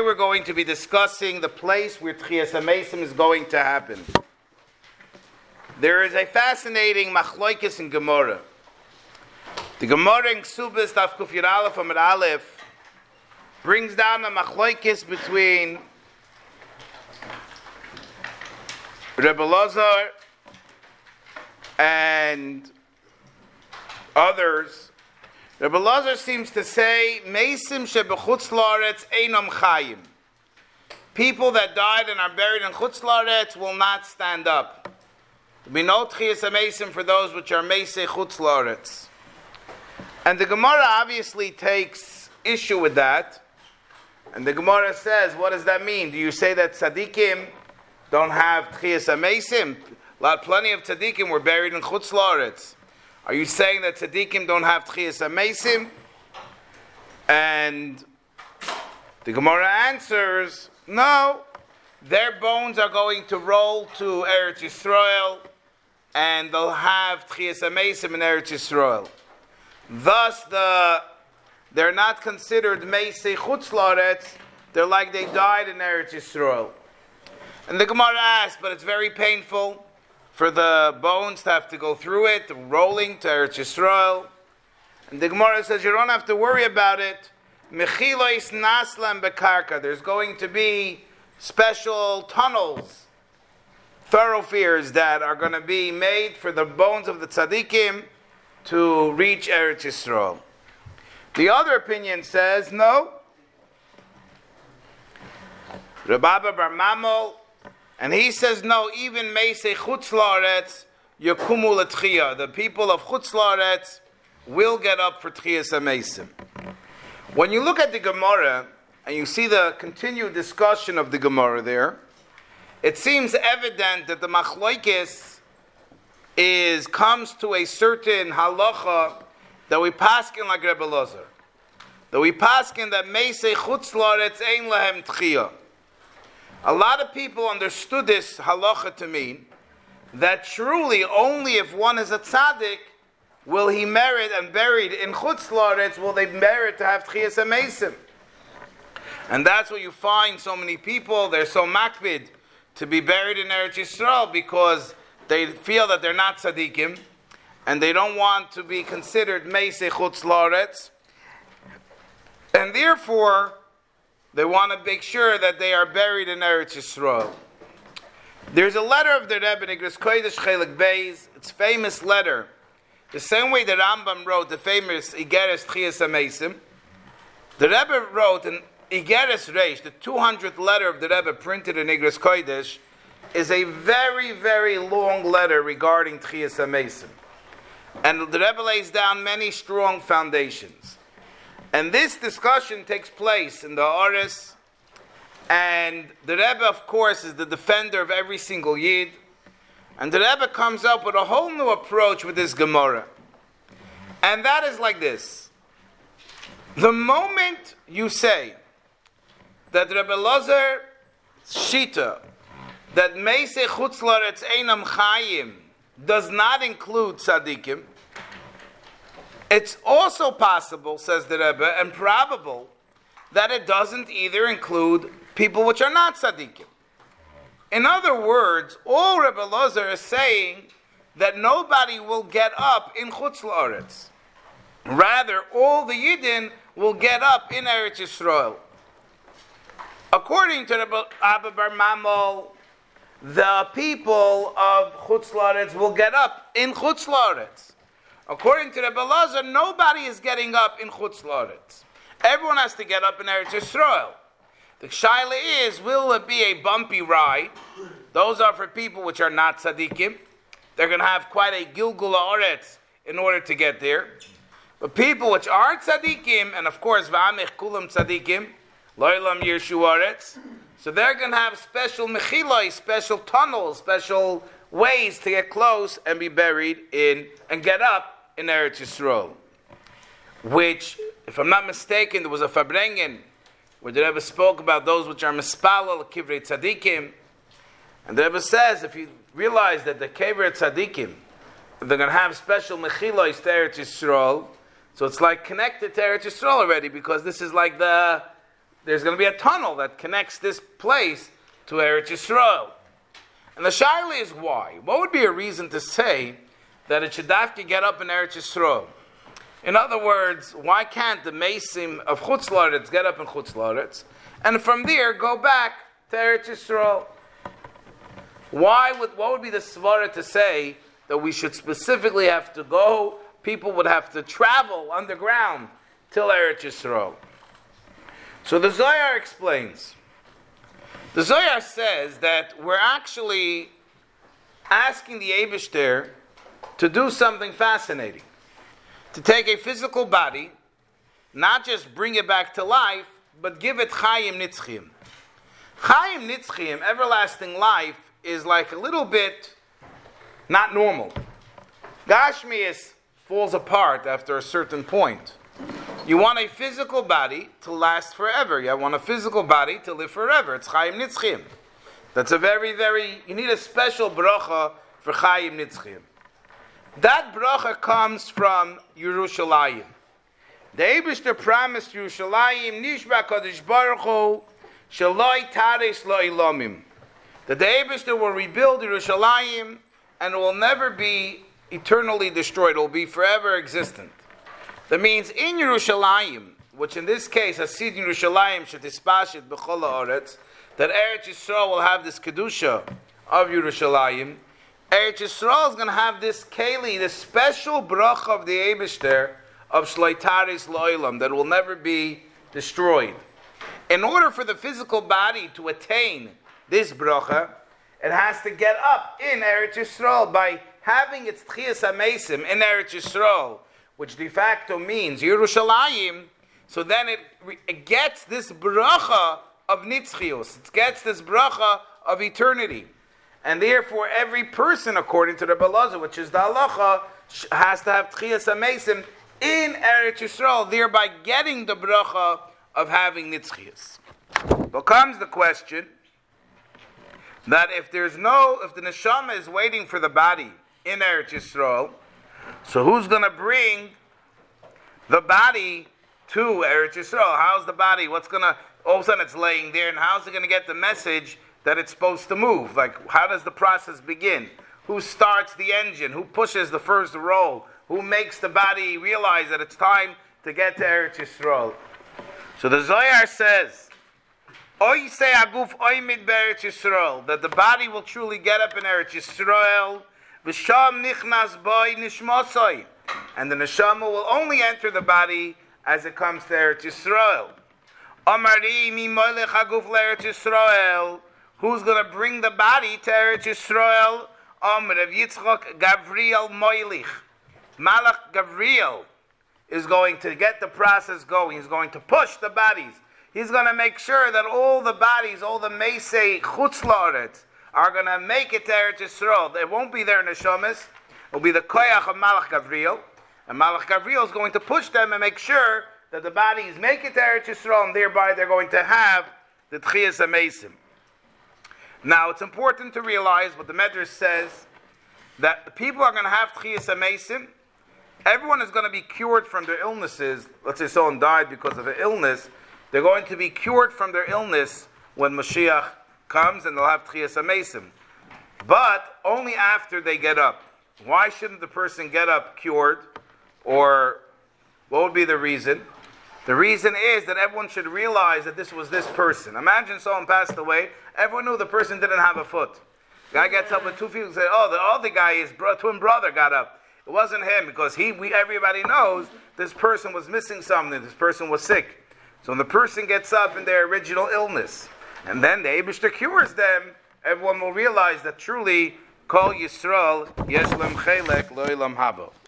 we're going to be discussing the place where Tchias HaMeisim is going to happen. There is a fascinating machloikis in Gemara. The Gemara in Ksubis Daf Kuf Yud Aleph Amud Aleph brings down a machloikis between Rebbe Lazar and others. Rebbe Lazar seems to say, Meisim shebechutz laaretz einam chayim. People that died and are buried in chutz laaretz will not stand up. There will be no tchias hameisim for those which are meisei chutz laaretz. And the Gemara obviously takes issue with that. And the Gemara says, what does that mean? Do you say that tzaddikim don't have tchias hameisim? Plenty of tzaddikim were buried in chutz laaretz. Are you saying that tzaddikim don't have tchias hameisim? And the Gemara answers, no. Their bones are going to roll to Eretz Yisrael, and they'll have tchias hameisim in Eretz Yisrael. Thus, they're not considered meisei chutz laaretz. They're like they died in Eretz Yisrael. And the Gemara asks, but it's very painful for the bones to have to go through it, rolling to Eretz Yisrael. And the Gemara says, you don't have to worry about it. Mechilois naslam bekarka. There's going to be special tunnels, thoroughfares that are going to be made for the bones of the tzaddikim to reach Eretz Yisrael. The other opinion says, no. Rabbi Bar Mamol, and he says, no, even meisei chutz laaretz yakumu l'tchiyah. The people of chutz laaretz will get up for tchias hameisim. When you look at the Gemara, and you see the continued discussion of the Gemara there, it seems evident that the machloikis comes to a certain halacha that we paskin like Rebbe Lazar. That we paskin that meisei chutz laaretz ein lahem tchiyah. A lot of people understood this halacha to mean that truly only if one is a tzaddik will he merit and buried in chutz laaretz will they merit to have tchias hameisim. And that's why you find so many people, they're so makbid to be buried in Eretz Yisrael because they feel that they're not tzaddikim and they don't want to be considered meisei chutz laaretz. And therefore, they want to make sure that they are buried in Eretz Yisrael. There's a letter of the Rebbe, Igros Kodesh Chelik Beis. It's a famous letter. The same way that Rambam wrote the famous Igeres Tchias HaMeisim, the Rebbe wrote in Igeres Reish, the 200th letter of the Rebbe printed in Igros Kodesh, is a very, very long letter regarding Tchias HaMeisim. And the Rebbe lays down many strong foundations. And this discussion takes place in the Aris, and the Rebbe, of course, is the defender of every single Yid, and the Rebbe comes up with a whole new approach with this Gemara. And that is like this. The moment you say that Rebbe Lazar Shita, that meisei chutz laaretz einam chayim, does not include tzaddikim, it's also possible, says the Rebbe, and probable, that it doesn't either include people which are not tzaddikim. In other words, all Rebbe Lazar is saying that nobody will get up in chutz laaretz. Rather, all the Yidden will get up in Eretz Yisrael. According to Rabbi Bar Mamol, the people of chutz laaretz will get up in chutz laaretz. According to Rebbe Lazar, nobody is getting up in chutz laaretz. Everyone has to get up in Eretz Yisrael. The shaila is, will it be a bumpy ride? Those are for people which are not tzaddikim. They're going to have quite a gilgul haaretz in order to get there. But people which are tzaddikim, and of course, v'amich kulam tzaddikim, lo'elam yirshu haaretz, so they're going to have special mechiloi, special tunnels, special ways to get close and be buried in, and get up in Eretz Yisrael. Which, if I'm not mistaken, there was a Farbrengen where the Rebbe spoke about those which are mispalel kivrei tzaddikim, and the Rebbe says if you realize that the kivrei tzaddikim they're going to have special mechilos to Eretz Yisrael, so it's like connected to Eretz Yisrael already because this is like the there's going to be a tunnel that connects this place to Eretz Yisrael. And the shaila is why? What would be a reason to say that it should have to get up in Eretz Yisrael? In other words, why can't the Mesim of Chutz La'aretz get up in Chutz La'aretz and from there go back to Eretz Yisrael? What would be the svara to say that we should specifically have to go, people would have to travel underground till Eretz Yisrael? So the Zohar explains. The Zohar says that we're actually asking the Eibishter to do something fascinating. To take a physical body, not just bring it back to life, but give it Chayim Nitzchim. Chayim Nitzchim, everlasting life, is like a little bit not normal. Gashmias falls apart after a certain point. You want a physical body to last forever. You want a physical body to live forever. It's Chayim Nitzchim. That's a very, you need a special bracha for Chayim Nitzchim. That bracha comes from Yerushalayim. The Eibishter promised Yerushalayim, Nishba Kadosh Baruch Hu, Shaloi Tares Lo Ilomim. That the Eibishter will rebuild Yerushalayim and it will never be eternally destroyed. It will be forever existent. That means in Yerushalayim, which in this case, Hasid Yerushalayim Shetispashit B'chol Haaretz, that Eretz Yisrael will have this Kedusha of Yerushalayim. Eretz Yisrael is going to have this keli, this special bracha of the Eibishter of Shloi Tares Lo'ilam that will never be destroyed. In order for the physical body to attain this bracha, it has to get up in Eretz Yisrael by having its Tchias HaMesim in Eretz Yisrael, which de facto means Yerushalayim. So then it gets this bracha of Nitzchios. It gets this bracha of eternity. And therefore, every person, according to the Belazar, which is the halacha, has to have Tchias HaMesim in Eretz Yisrael, thereby getting the bracha of having Nitzchios. Becomes the question that if the neshama is waiting for the body in Eretz Yisrael, so who's going to bring the body to Eretz Yisrael? How's the body? All of a sudden it's laying there, and how's it going to get the message that it's supposed to move? Like, how does the process begin? Who starts the engine? Who pushes the first roll? Who makes the body realize that it's time to get to Eretz Yisrael? So the Zohar says, Oy say aguf oy mid be'eretz Yisrael, that the body will truly get up in Eretz Yisrael, v'sham nichnas boy nishmosoi, and the neshama will only enter the body as it comes to Eretz Yisrael. Amari mi moilech aguf le'eretz Yisrael, who's going to bring the body to Eretz Yisrael? Rav Yitzchak Gavriel Moilich. Malach Gavriel is going to get the process going. He's going to push the bodies. He's going to make sure that all the bodies, all the Meisei Chutz La'aretz, are going to make it to Eretz Yisrael. It won't be their neshamas. It will be the koyach of Malach Gavriel. And Malach Gavriel is going to push them and make sure that the bodies make it to Eretz Yisrael, and thereby they're going to have the Tchias HaMesim. Now, it's important to realize what the Medrash says, that the people are going to have Tchias HaMesim. Everyone is going to be cured from their illnesses. Let's say someone died because of an illness. They're going to be cured from their illness when Mashiach comes, and they'll have Tchias HaMesim. But only after they get up. Why shouldn't the person get up cured? Or what would be the reason? The reason is that everyone should realize that this was this person. Imagine someone passed away. Everyone knew the person didn't have a foot. Guy gets up with 2 feet and says, "Oh, the other guy, his twin brother, got up." It wasn't him, because everybody knows this person was missing something. This person was sick. So when the person gets up in their original illness, and then the Eibishter cures them, everyone will realize that truly, Kol Yisrael, Yesh Lem Chelek, Lo Ilam Habo.